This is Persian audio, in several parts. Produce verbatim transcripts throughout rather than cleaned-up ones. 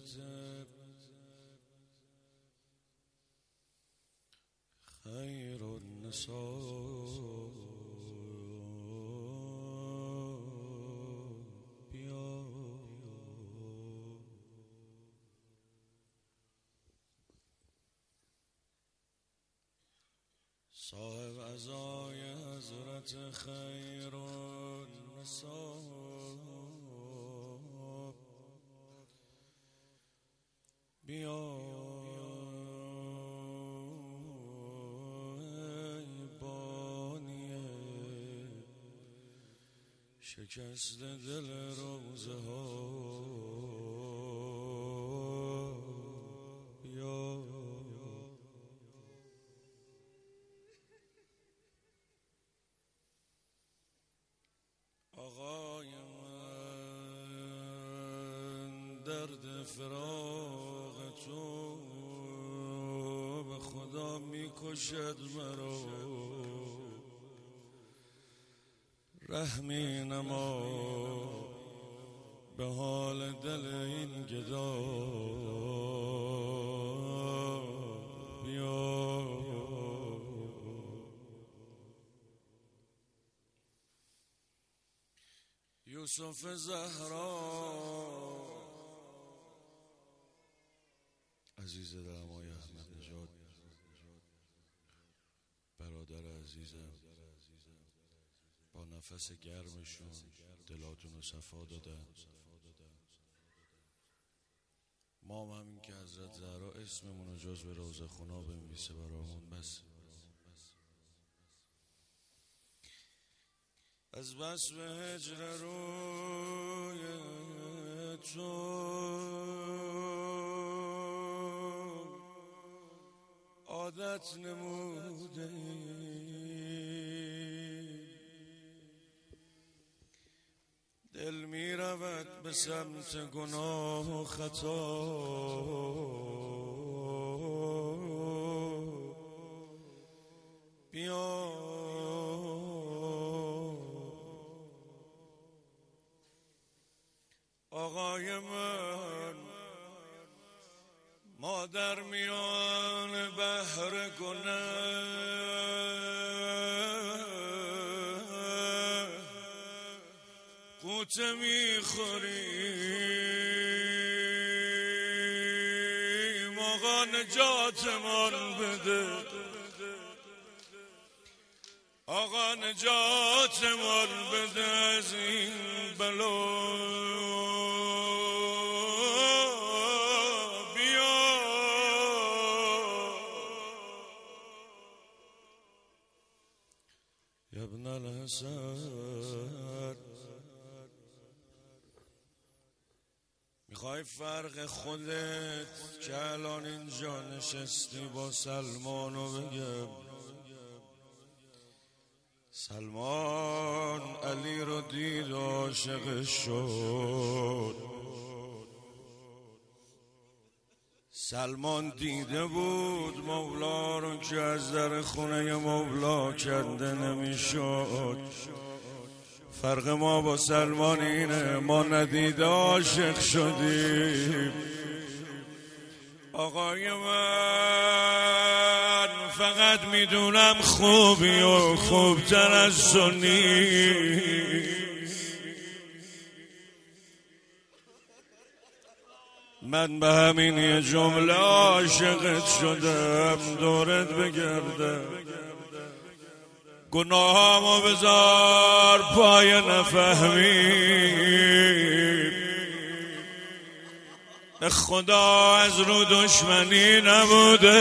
خیر النساء بیا صاحب عزای حضرت خیر النساء بیا شکست دل روزه ها بیا آقای من درد فراق تو به خدا میکشد مرا رحمی نما به حال دل این گدا بیا یوسف زهرا عزیز دلمای احمد نژاد برادر عزیزم با نفس گرمشون دلاتون رو صفا دادن. ما هم همین که حضرت زهرا اسممون رو جزو روضه خونا بنویسه برامون بس. از بس به هجر روی تو عادت نموده دل می رود به سمت گناه و خطا بیا آقای من ما در میان بحر گناه قوت میخوریم آقا نجاتمان بده آقا نجاتمان بده از این بلا بیا یا ابن الحسن میخوای فرق خودت که الان اینجا نشستی با سلمانو بگم سلمان علی رو دید عاشق شد سلمان دیده بود مولا رو که از در خونه مولا کنده نمیشد فرق ما با سلمان اینه ما ندیده عاشق شدیم آقای من فقط میدونم خوبی و خوبتر از سنی من به همین یه جمله عاشقت شدم دورت بگردم گناهامو بذار پای نفهمی به خدا از رو دشمنی نبوده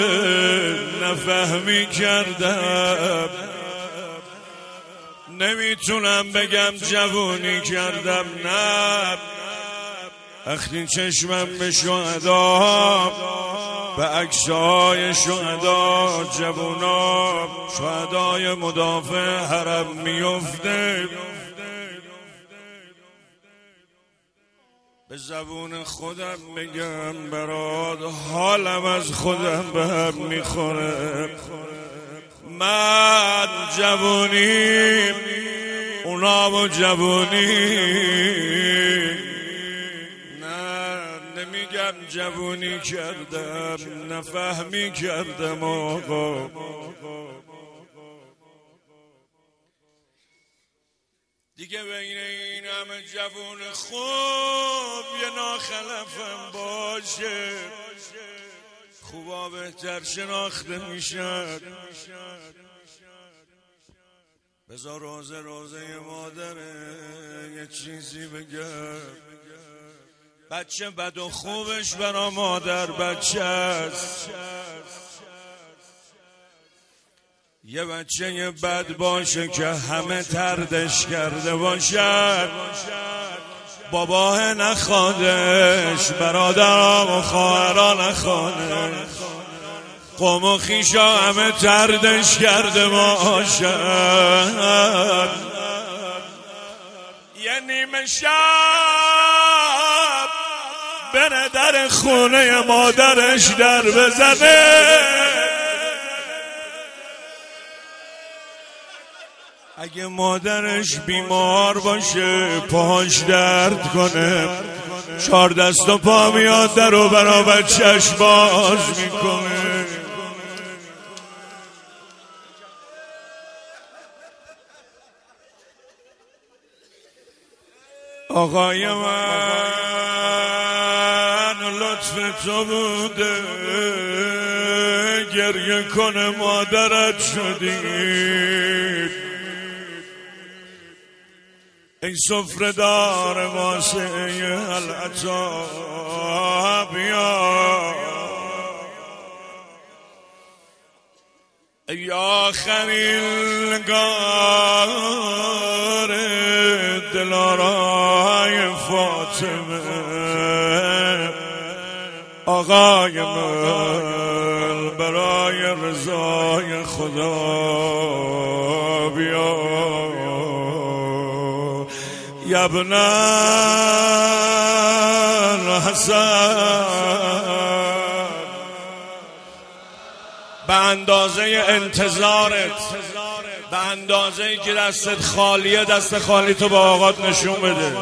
نفهمی کردم نمیتونم بگم جوونی کردم نه وقتی چشمم به شهدا به عکسای شهدا جوونا شهدای مدافع حرم میفته به زبون خودم میگم برات حالم از خودم به هم میخوره من جوونی اونا با جوونی نه نمیگم کردم جوونی کردم نفهمی کردم آقا دیگه بین این همه جوون خوب یه ناخلفم باشه خوبا بهتر شناخته میشد بذار روزه روزه مادره یه چیزی بگم بچه بد و خوبش برا مادر بچه است یه بچه یه بد باشه که همه تردش کرده باشد باباه نخوادش برادرام و خواهران نخوادش قوم و خیشا همه تردش کرده باشد یه نیمه شب بره در خونه مادرش در بزنه اگه مادرش بیمار باشه پاهاش درد کنه چهار دست و پا میاد در و برا بچهش باز میکنه آقای من لطف تو بوده گریه کنه مادرت شدی ای سفره دار واسه العطا بیا ای آخرین نگار دلارای فاطمه آقای من برای رضای خدا بیا یا ابن الحسن به اندازه انتظارت به اندازه که دستت خالیه دست خالی تو با آقات نشون بده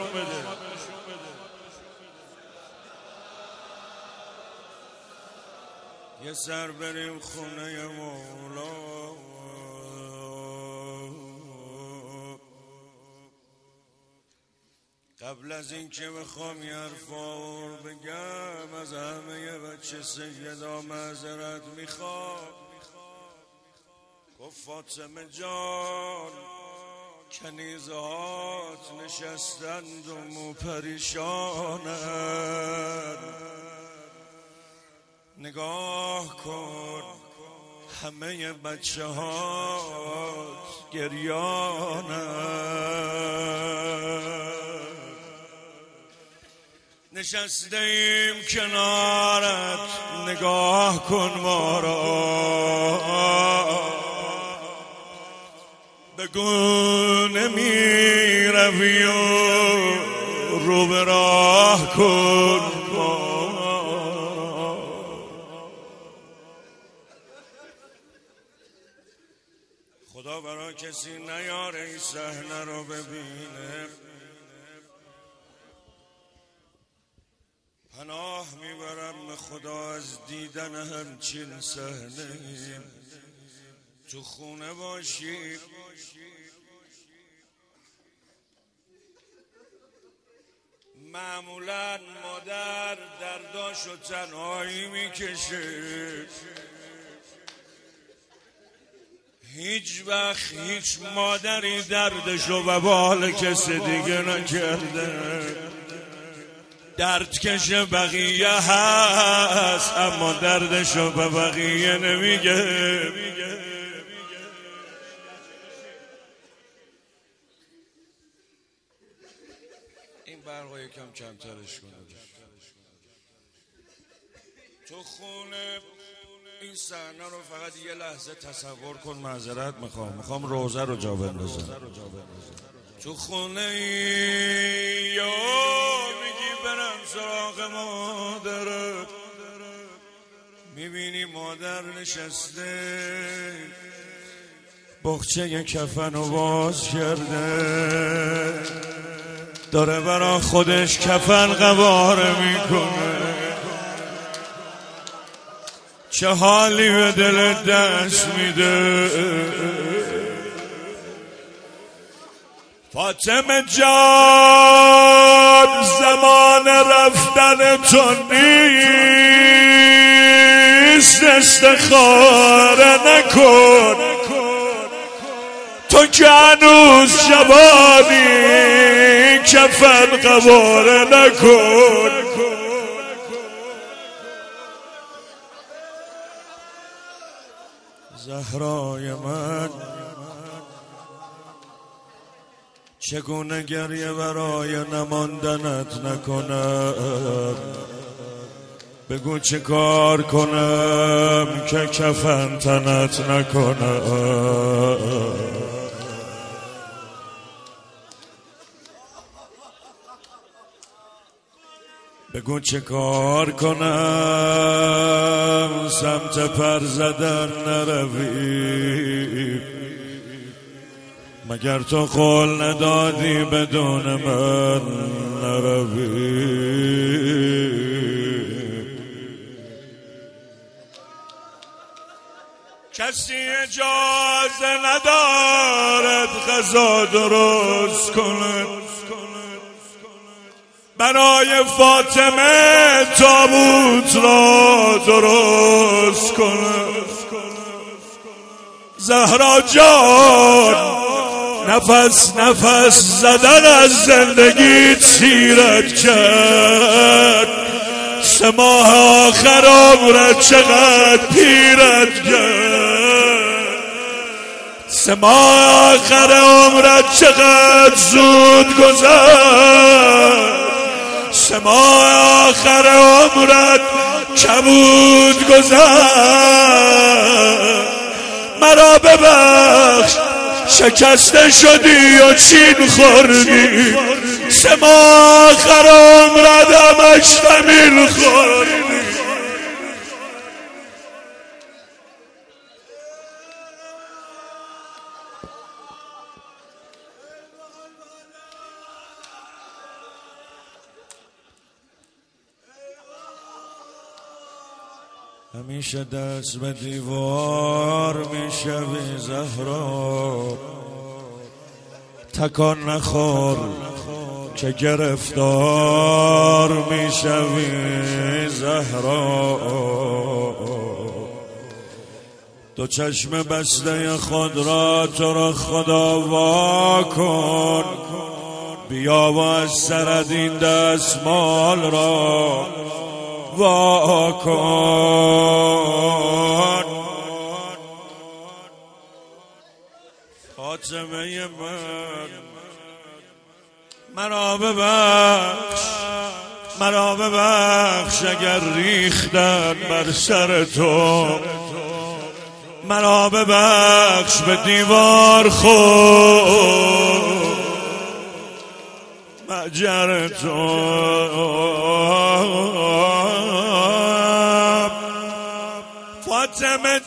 یه سر بریم خونه مولا قبل از این که بخوام یه حرفا بگم از همه یه بچه سیدا معذرت میخوام گفت فاطمه جان کنیزهات نشستند و مو پریشانند نگاه کن همه بچه هات گریانند نشسته ایم کنارت نگاه کن ما را بگو نمی روی و رو به راه کن ما خدا برا کسی نیاره این صحنه رو ببینه پناه میبرم به خدا از دیدن همچین صحنه تو خونه باشی معمولا مادر درداش و تنهایی میکشه هیچ وقت هیچ مادری دردشو به بال کسی دیگه نکرده دردکش بقیه هست اما دردشو به بقیه نمیگه این برقا یکم کمترش کنه تو خونه این صحنه رو فقط یه لحظه تصور کن معذرت میخوام میخوام روزه رو جا بندازم تو خونه ای یا میگی برم سراغ مادرت میبینی مادر نشسته بخچه کفن رو باز کرده داره برا خودش کفن قواره میکنه چه حالی به دل دست میده فاطمه جان زمان رفتن تو نیست استخاره نکن تو که هنوز جوانی کفن قواره نکن زهرای من چگونه گریه برای نماندنت نکنم بگو چه کار کنم که کفن تنت نکنم بگو چه کار کنم سمت پر زدن نروی مگر تو قول ندادی بدون من نروی کسی اجازه ندارد غذا درست کند برای فاطمه تابوت را درست کند زهرا جان نفس نفس زدن از زندگی تیرت کرد سه ماه آخر عمرت چقدر پیرت کرد سه ماه آخر عمرت چقدر زود گذشت سه ماه آخر عمرت کبود گذشت مرا ببخش شکسته شدی و چین خوردی سه ماه آخر عمرت همش تمیل خوردی همیشه دست به دیوار میشوی زهرا تکان نخور که گرفتار میشوی زهرا تو چشم بسته خود را تو را خدا وا کن بیا و از سرت این دستمال را وا کن فاطمه من مرا ببخش مرا ببخش اگر ریختن بر سر تو مرا ببخش به دیوار خود مجر تو فاطمه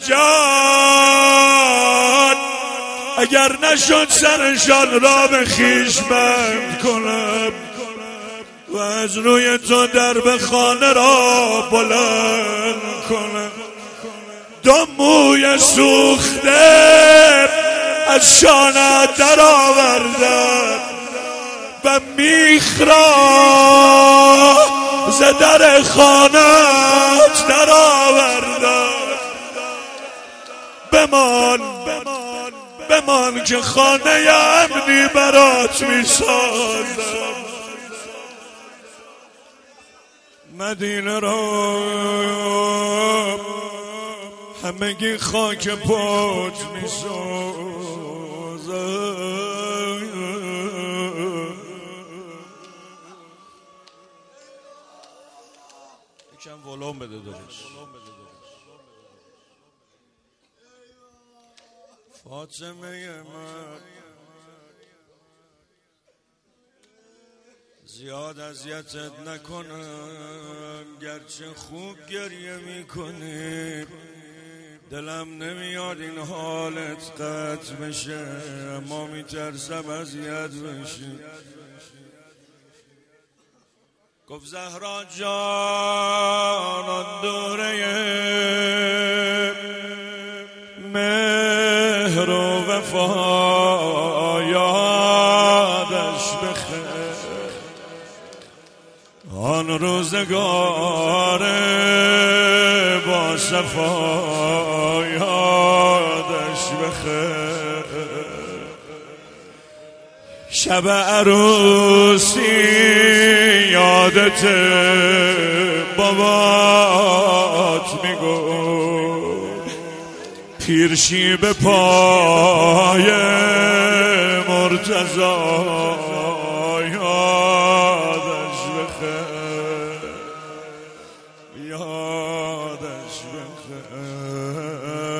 جان اگر نشد سرشان را به خیش بند کنم و از روی تو درب خانه را بلند کنم دو موی سوخته از شانه در آوردم و میخ را ز در خانه‌ات در آوردم بمان بمان بمان که خانه امنی برات میسازم مدینه را همگی خاک پات میسازم یکم ولوم بده داداش فاطمه من زیاد اذیتت نکنم گرچه خوب گریه میکنی دلم نمیاد این حالت قطع بشه اما میترسم اذیت بشی گفت زهرا جان آن دوره وفا یادش بخیر، آن روزگار با صفا یادش بخیر. شب عروسی یادت بابات میگفت، پیرشی به پای مرتضی یادش بخیر، یادش بخیر.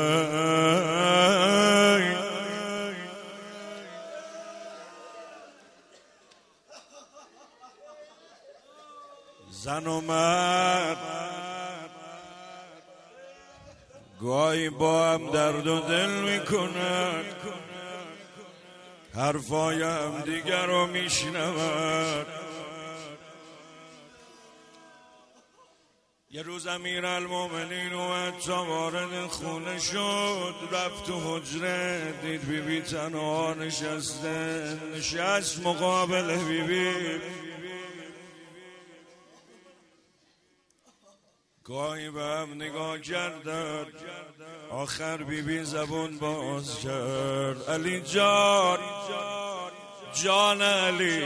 زن و مرد گاهی با هم درد و دل میکنن، حرفای هم دیگر رو میشنون. یه روز امیرالمومنین اومد تا وارد خونه شد، رفت تو حجره دید بی بی تنها نشسته، نشست مقابل بی بی. گاهی به هم نگاه کردن، آخر بی بی زبون باز کرد. علی جان، جان علی،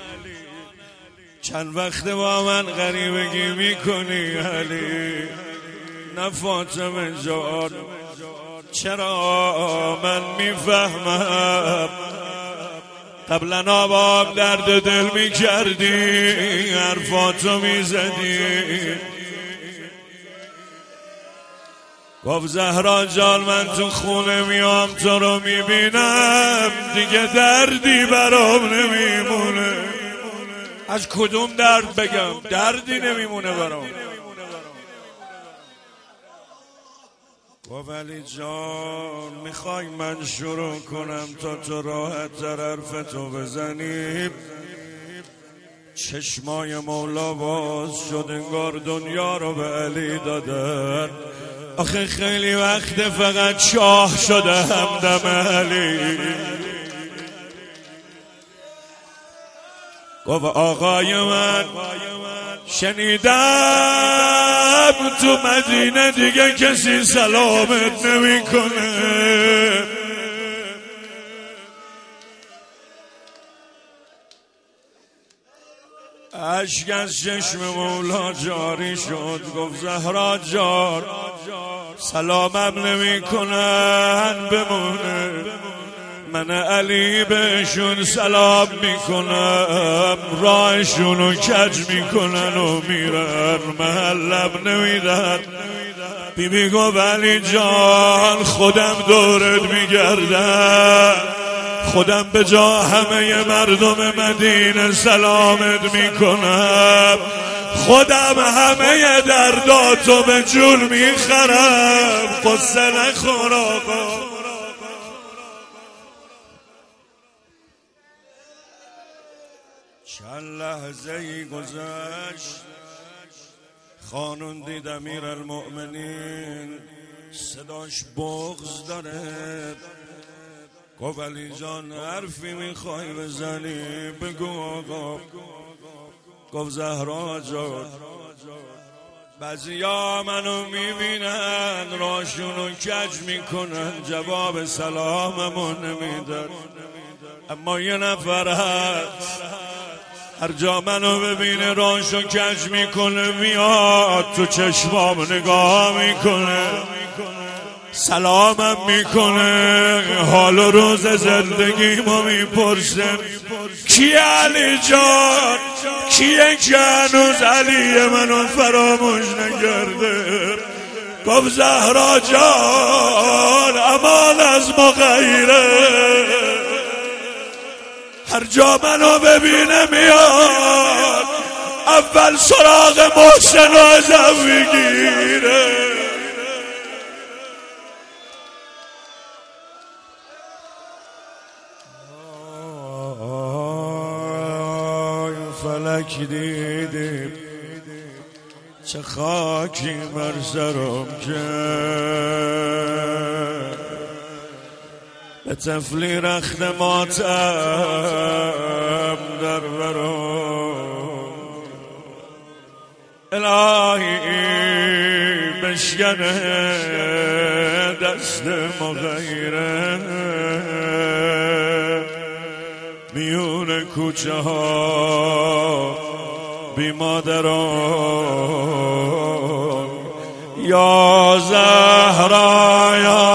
چند وقت با من غریبگی میکنی علی؟ نه فاطمه جان، چرا من میفهمم قبلا آباب درد دل میکردی، حرفاتو میزدی. گفت زهرا جان، من تو خونه میام تو رو میبینم، دیگه دردی برام نمیمونه. از کدوم درد بگم؟ دردی نمیمونه برام. گفت علی جان، میخوای من شروع کنم تا تو راحت تر حرفتو بزنی؟ چشمای مولا باز شد، انگار دنیا رو به علی دادن. آخه خیلی وقت فقط شاه شده همدم علی. گفت آقای من، شنیدم تو مدینه دیگه کسی سلامت نمی کنه. اشک از چشم مولا جاری شد. گفت زهرا جان، سلامم نمی کنن بمونه، من علی بهشون سلام میکنم، راهشونو کج میکنن و میرن، محلم نمیدن. بی بی گفت علی جان، خودم دورت میگردم، خودم به جا همه مردم مدینه سلامت میکنم، خودم همه درداتو به جون میخرم، قصه نخور آقا. چند لحظه ای گذشت، خانون دید امیرالمؤمنین صداش بغض داره. گفت علی جان، حرفی میخوای بزنی بگو آقا. گفت زهرا جان، بعضیا منو میبینن راشونو کج میکنن، جواب سلاممو نمیدن، اما یه نفر هست هر جا منو ببینه راشو کج میکنه، میاد تو چشمام نگاه میکنه، سلامم میکنه، حال و روز زندگی ما میپرسه کیه علی جان، کیه که هنوز علی منو فراموش نکرده. گفت زهرا جان، امان از مغیره، هر جا منو ببینه میاد اول سراغ محسن و ازم میگیره. فلک دیدیم چه خاکی بر سرم کرد، به تفلی رخت ماتم در برام الهی بشکنه دست مغیره میون کوچه ها بی مادران یا زهرا یا